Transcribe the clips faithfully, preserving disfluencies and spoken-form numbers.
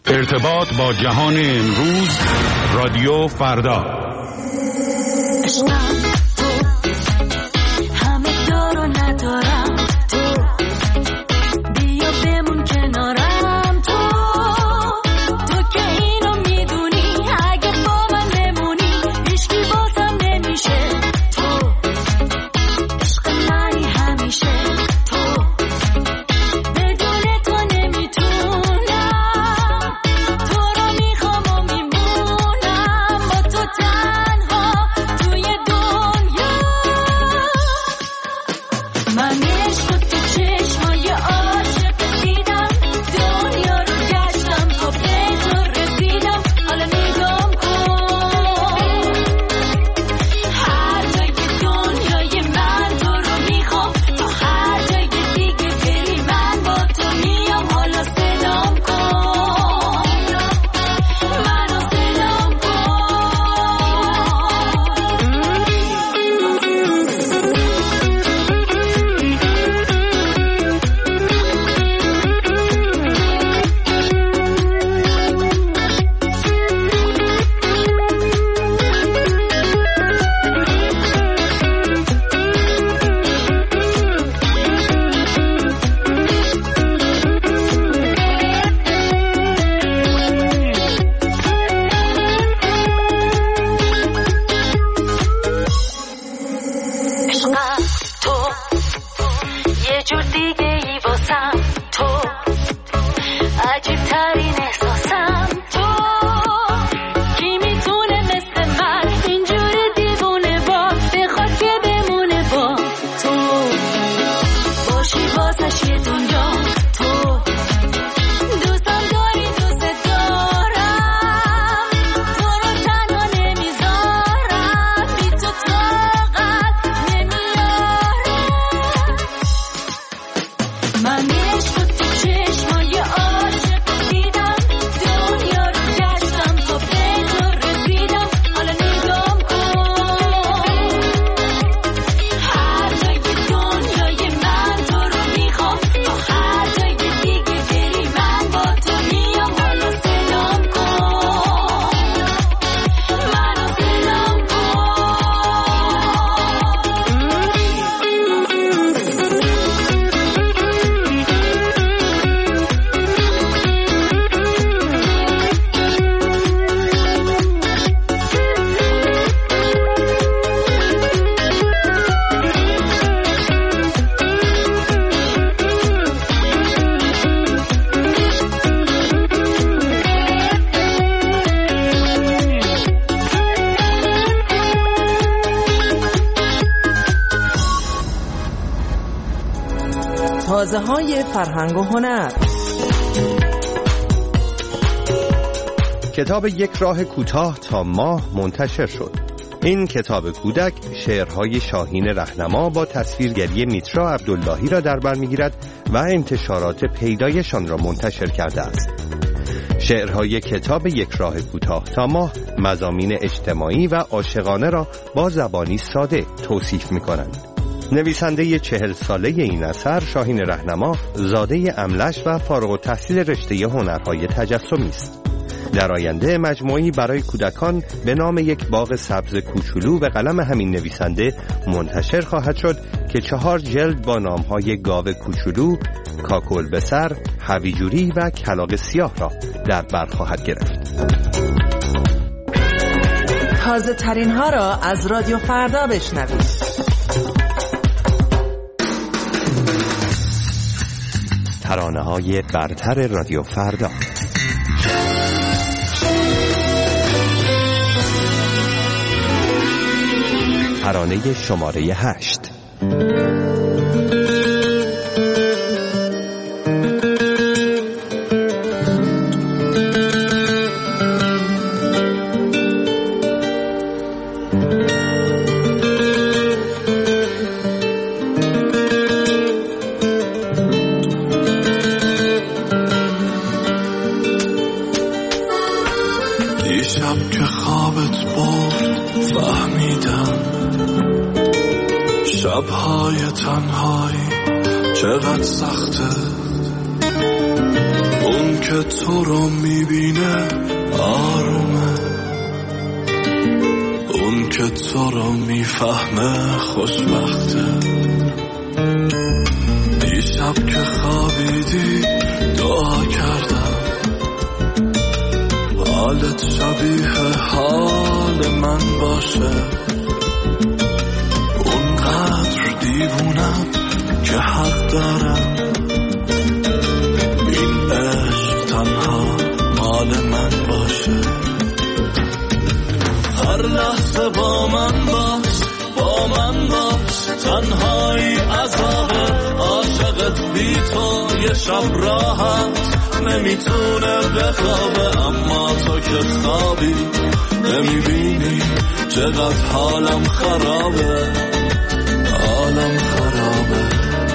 ارتباط با جهان امروز، رادیو فردا. تازه‌های فرهنگ و هنر. کتاب یک راه کوتاه تا ماه منتشر شد. این کتاب کودک شعرهای شاهین رهنما با تصویرگری میترا عبداللهی را در بر می‌گیرد و انتشارات پیدایشان را منتشر کرده است. شعرهای کتاب یک راه کوتاه تا ماه مضامین اجتماعی و عاشقانه را با زبانی ساده توصیف می‌کنند. نویسنده چهل ساله این اثر شاهین رهنما زاده املش و فارغ التحصیل رشته هنرهای تجسمی است. در آینده مجموعی برای کودکان به نام یک باغ سبز کوچولو به قلم همین نویسنده منتشر خواهد شد که چهار جلد با نامهای گاو کوچولو، کاکل به سر، هویجوری و کلاغ سیاه را در بر خواهد گرفت. تازه ترین ها را از رادیو فردا بشنوید. ترانه‌های برتر رادیو فردا. ترانه شماره هشت. دیشب که خوابت برد فهمیدم شب‌های تنهایی چقدر سخته. اون که که تو رو میبینه آرومه، اون که تو رو میفهمه خوشبخته. دیشب که خوابیدی دعا کردم حالت شبیه حال من باشه. اونقدر دیوونم که حق دارم این عشق تنها مال من باشه. هر لحظه با من باش، با من باش، تنهایی عذابه. عاشقت بی تو یه شب راحت نمیتونه بخوابه، اما تو که خوابی نمیبینی چقدر حالم خرابه، حالم خرابه.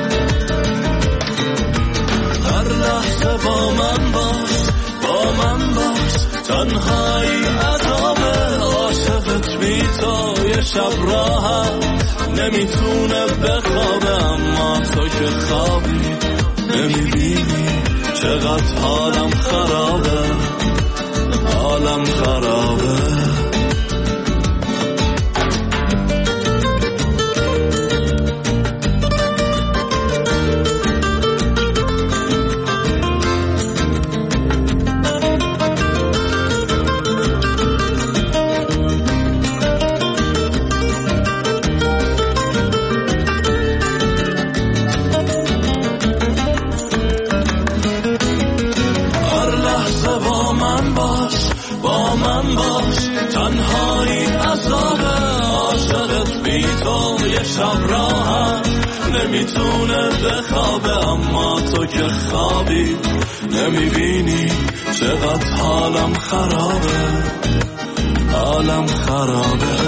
هر لحظه با من باش، با من باش، تنهایی عذابه. عاشقت بی تو یه شب راحت نمیتونه بخوابه، اما تو که خوابی نمیبینی چقدر حالم خرابه، حالم خرابه. تنهایی عذابه. عاشقت بی تو یه شب راحت نمیتونه بخوابه، اما تو که خوابی نمیبینی چقدر حالم خرابه، حالم خرابه.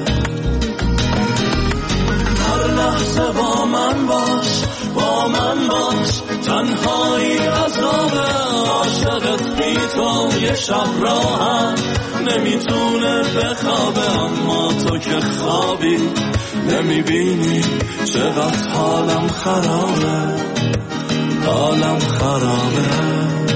هر لحظه با من باش، با من باش، تنهایی عذابه. عاشقت بی تو یه شب راحت نمیتونه بخوابه، اما تو که خوابی نمیبینی چقدر حالم خرابه، حالم خرابه.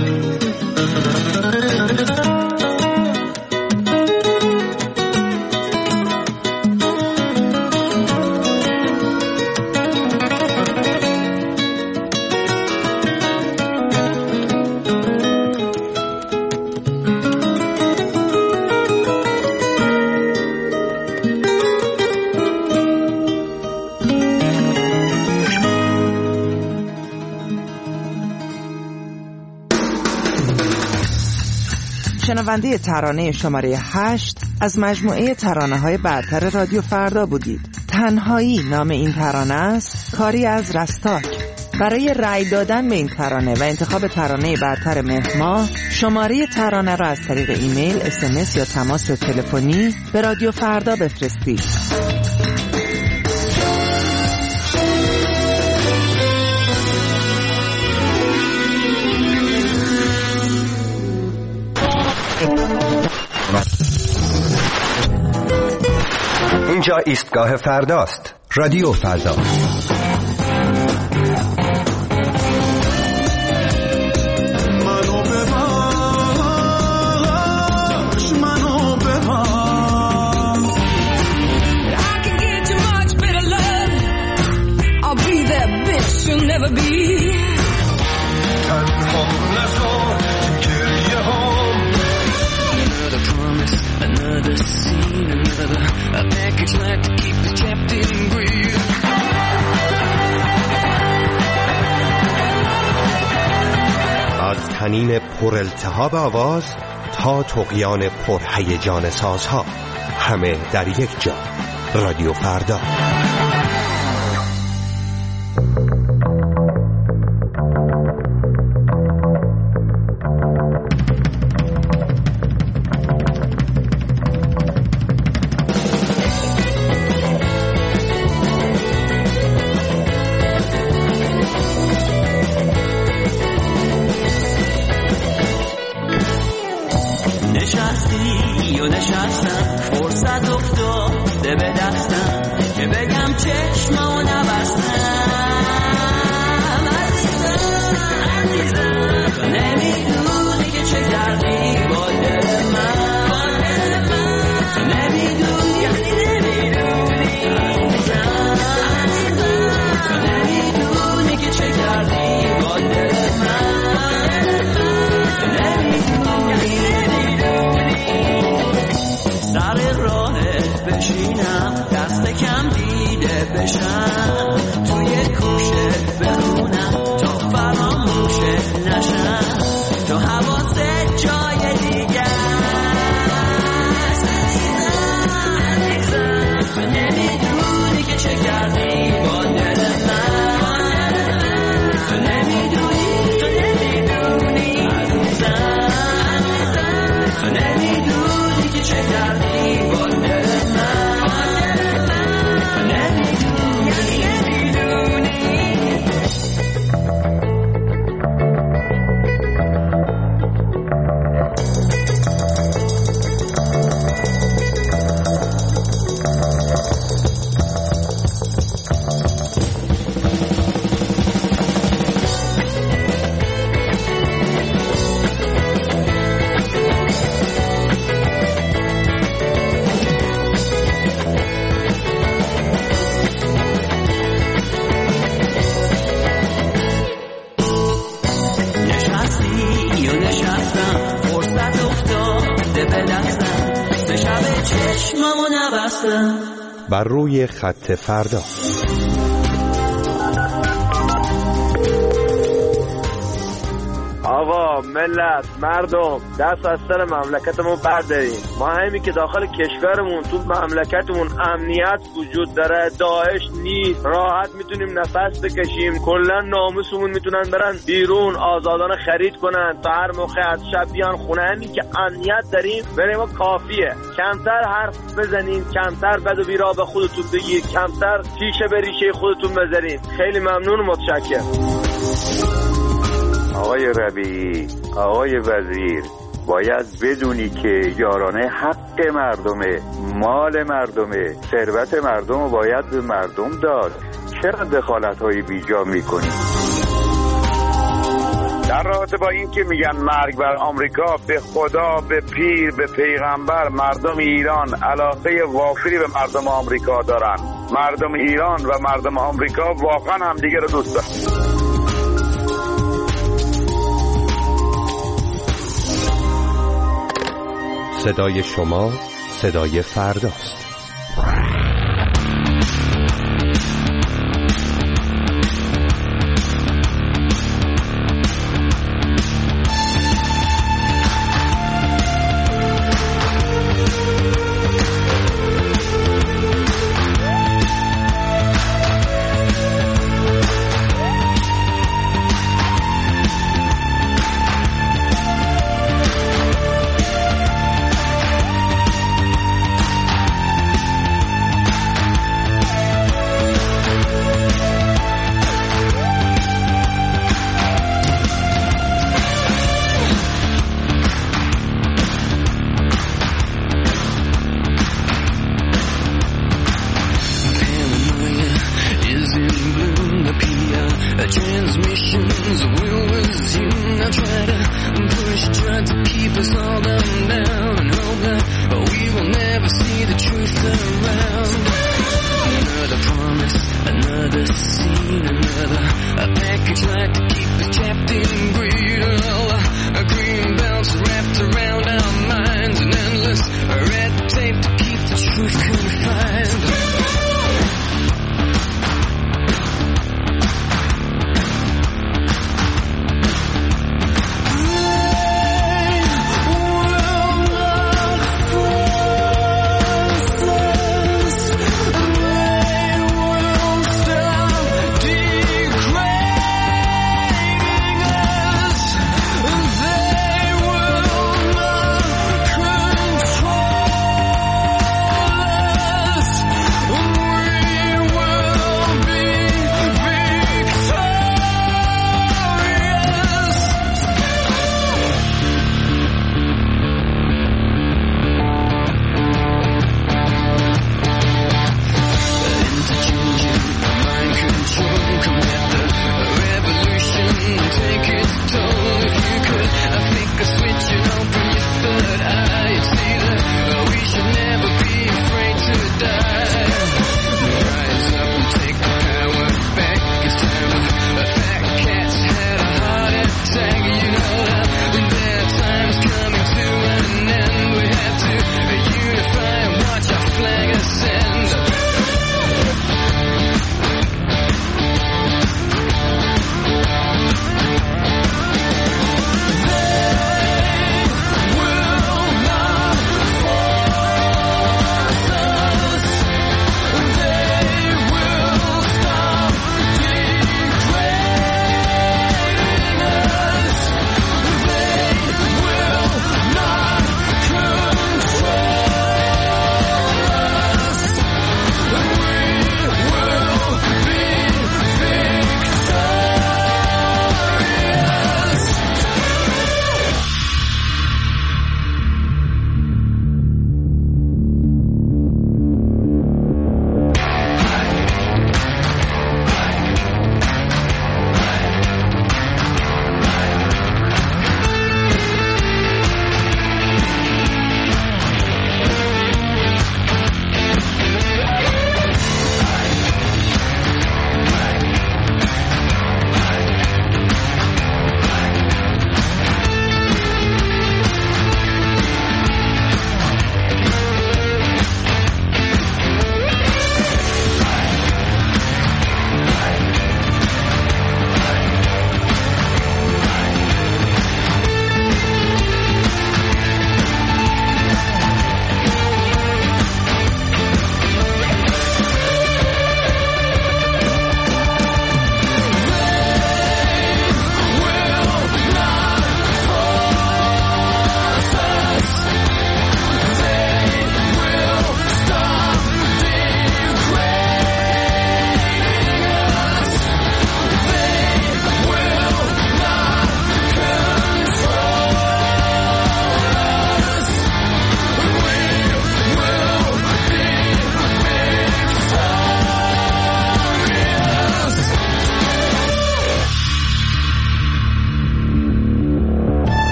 شنونده ترانه شماره هشت از مجموعه ترانه‌های برتر رادیو فردا بودید. تنهایی نام این ترانه است، کاری از رستاک. برای رأی دادن به این ترانه و انتخاب ترانه برتر مهر ماه، شماره ترانه را از طریق ایمیل، اس ام اس یا تماس تلفنی به رادیو فردا بفرستید. اینجا ایستگاه فرداست. رادیو فردا. منو ببخش، منو ببخش. I can get you much better love. I'll be that bitch you'll never be. تنها نذار گریه هام. Another promise, another scene, another a package like to keep us trapped in greed. از طنین پر التهاب آواز تا طغیان پر هیجان سازها، همه در یک جا. رادیو فردا. نشستی و نشستم، فرصت افتاده به دستم که بگم چشمامو نبستم. عزیزم عزیزم تو نمیدونی بشم توی کوشه بخونم تا فراموشه نشم تا حواست جای دیگه است عزیزم تو نمیدونی که چه کردی با دل من تو نمیدونی تو نمیدونی عزیزم تو نمیدونی که چه کردی با دل من تو نمیدونی نمیدونی نشستی یا نشستم فرصت افتاده به دستم به شب چشمامو نبستم بر روی خط فردا. آقا ملت مردم دست از سر مملکتمون برداریم. ما همین که داخل کشورمون تو مملکتمون امنیت وجود داره، داعش نیست، راحت میتونیم نفس بکشیم، کلا ناموسمون میتونن برن بیرون آزادانه خرید کنن تا هر موقع از شب بیان خونه. همین که امنیت داریم برای ما کافیه. کمتر حرف بزنین، کمتر بد و بیرا به خودتون بگید، کمتر تیشه به ریشه خودتون بذارین. خیلی ممنون و متشکرم. آقای ربیعی، آقای وزیر، باید بدونی که یارانه حق مردمه، مال مردمه، ثروت مردم رو باید به مردم داد. چرا دخالت‌های بیجا میکنی؟ در رابطه با این که میگن مرگ بر آمریکا، به خدا، به پیر، به پیغمبر مردم ایران علاقه وافری به مردم آمریکا دارن. مردم ایران و مردم آمریکا واقعا همدیگه رو دوست دارن. صدای شما صدای فرداست. there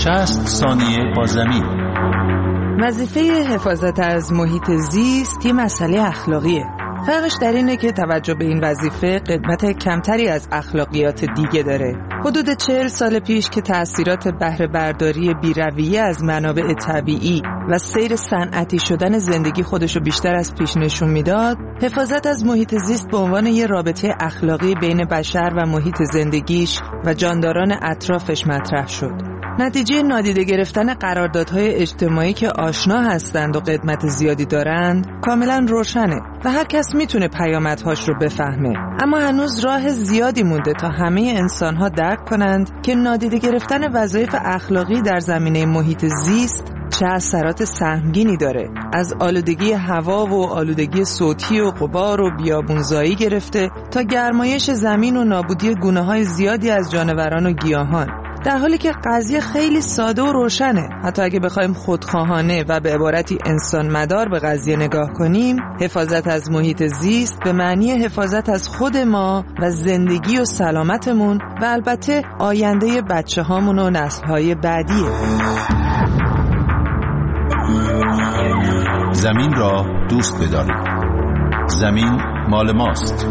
شصت ثانیه با زمین. وظیفه حفاظت از محیط زیست یه مسئله اخلاقیه. فرقش در اینه که توجه به این وظیفه قدمت کمتری از اخلاقیات دیگه داره. حدود چهل سال پیش که تأثیرات بهره برداری بی‌رویه از منابع طبیعی و سیر صنعتی شدن زندگی خودشو بیشتر از پیش نشون میداد، حفاظت از محیط زیست به عنوان یه رابطه اخلاقی بین بشر و محیط زندگیش و جانداران اطرافش مطرح شد. نتیجه نادیده گرفتن قراردادهای اجتماعی که آشنا هستند و قدمت زیادی دارند کاملا روشنه و هر کس میتونه پیامدهاش رو بفهمه. اما هنوز راه زیادی مونده تا همه انسانها درک کنند که نادیده گرفتن وظایف اخلاقی در زمینه محیط زیست چه اثرات سهمگینی داره. از آلودگی هوا و آلودگی صوتی و غبار و بیابونزایی گرفته تا گرمایش زمین و نابودی گونه‌های زیادی از جانوران و گیاهان. در حالی که قضیه خیلی ساده و روشنه. حتی اگه بخوایم خودخواهانه و به عبارتی انسان مدار به قضیه نگاه کنیم، حفاظت از محیط زیست به معنی حفاظت از خود ما و زندگی و سلامتمون و البته آینده بچه هامون و نسل‌های بعدیه. زمین را دوست بدارید. زمین مال ماست.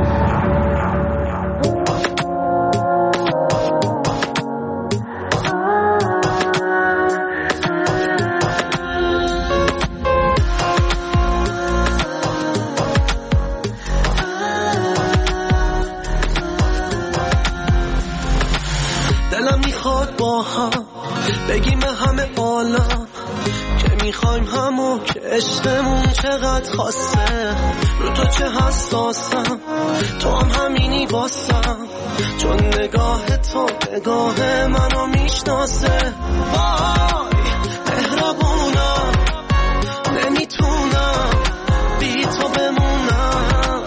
دلم میخواد با هم بگیم همه عالم که میخوایم همون که عشقمون چقدر خاصه. رو تو چه حساسم، تو هم همینی واسم، چون نگاه تو نگاه منو میشناسه. وای مهربونم، نمیتونم بی تو بمونم.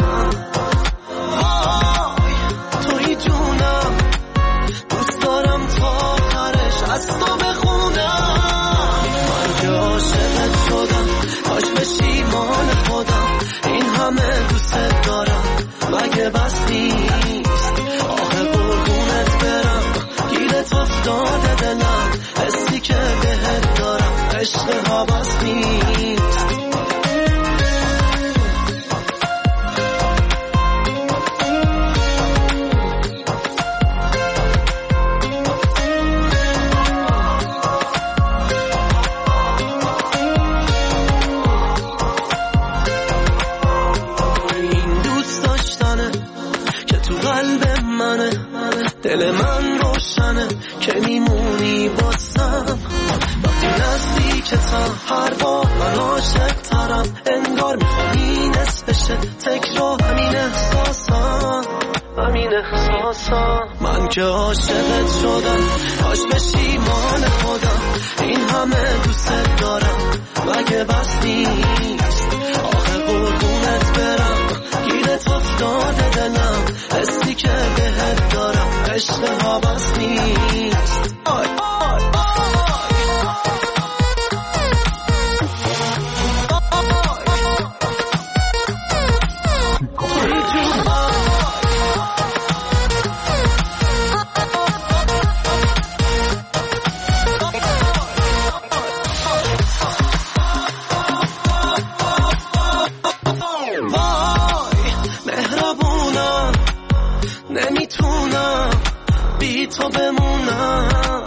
وای توی جونم، دوست دارم تا آخرش از تو بخونم. من که عاشقت شدم، کاش بشی مال خودم. این همه دوست دارم، مگه بس نیست؟ آخه قربونت برم، گیرت افتاده دلم. حسی که بهت دارم عشق ها بس نیست. دل من روشنه که میمونی باسم. وقتی نزدیکتم هر بار من عاشق ترم. انگار میخوایی نصفشه تکرار همین احساسم، همین احساسم. من که عاشقت شدم، کاش بشی مال خودم. این همه دوست دارم، مگه بس نیست؟ آخه قربونت برم، گیرت افتاده دلم. حسی که بهت دارم عشق ها بس نیست. آی آی نمیتونم بی تو بمونم.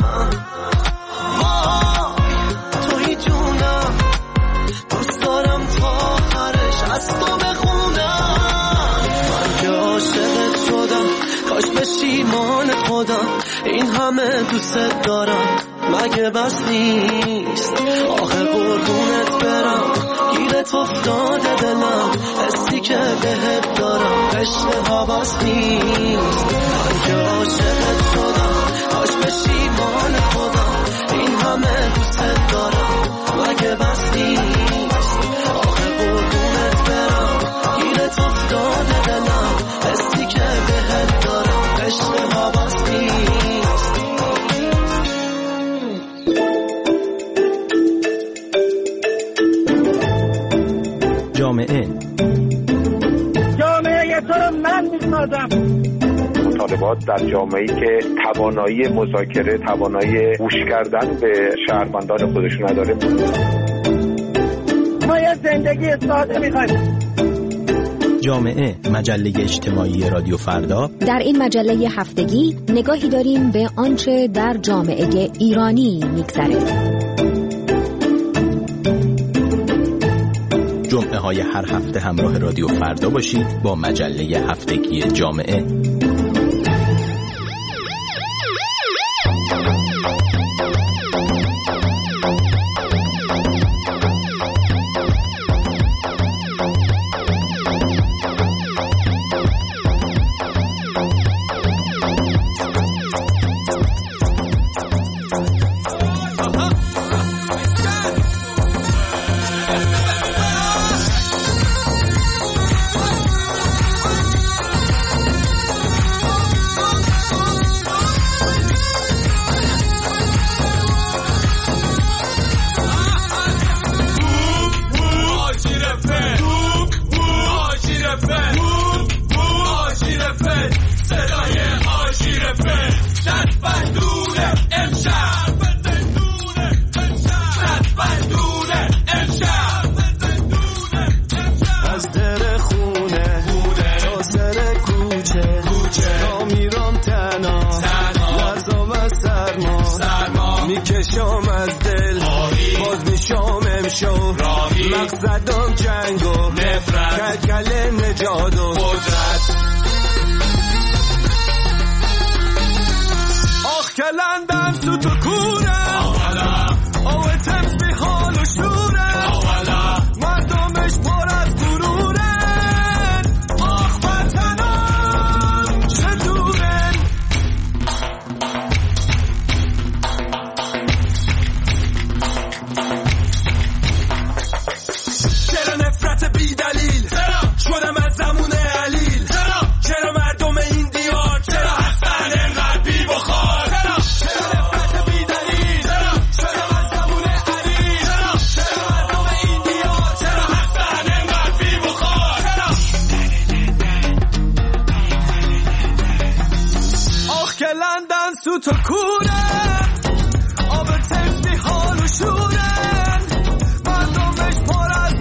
وای توی جونم، دوست دارم تا آخرش از تو بخونم. من که عاشقت شدم، کاش بشی مال خودم. این همه دوست دارم، مگه بس نیست؟ آخه قربونت برم، گیرت افتاده دلم. حسی که بهت دارم عشق ها بس نیست. من که عاشقت شدم، کاش بشی مال خودم. این همه دوست دارم، مگه بس نیست؟ آخه قربونت برم، گیرت افتاده دلم. حسی که بهت دارم عشق ها بس نیست. جامعه جامعه تو رو من میسازم. مطالبات در جامعه‌ای که توانایی مذاکره، توانایی گوش کردن به شهروندان خودش نداره. ما یه زندگی ساده می‌خوایم. جامعه، مجله اجتماعی رادیو فردا. در این مجله هفتگی نگاهی داریم به آنچه در جامعه ایرانی می‌گذره. جمعه های هر هفته همراه رادیو فردا باشید با مجله هفتگی جامعه. مقصدم جنگ و نفرت، کلکل نجات و قدرت. آخ کلندم سوت و کوره، آوه تمز بی حال و شوره، مردمش پر از گروره. آخ وطنم چه دوره. چرا نفرت بی دلیل شدم از زمون علیل؟ چرا مردم این دیار چرا هستن انقدر بی بخار؟ چرا نفرت بی دلیل شدم از زمون علیل؟ چرا مردم این دیار چرا هستن انقدر بی بخار؟ آخ که لندن سوت و کوره، آب تفتی حال و شوره، مردمش پر از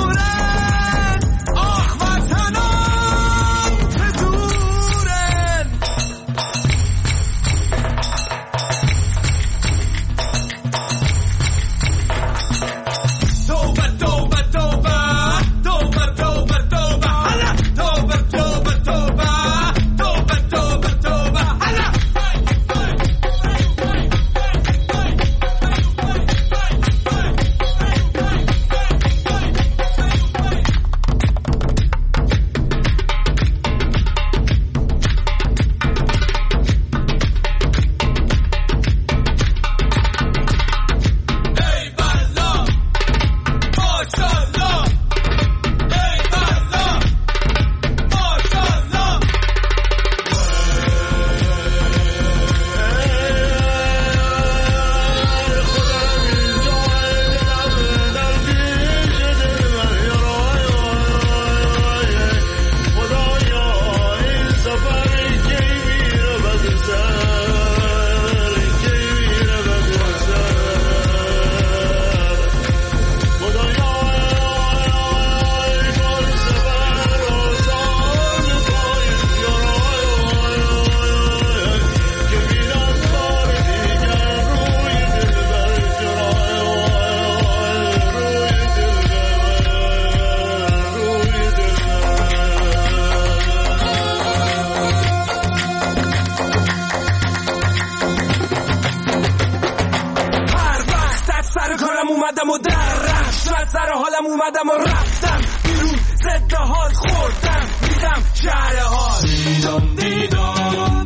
اومدم و درم شاید سر حالم اومدم و رفتم بیرون، ضد حال خوردم میدم شهر حال. دیدم دیدم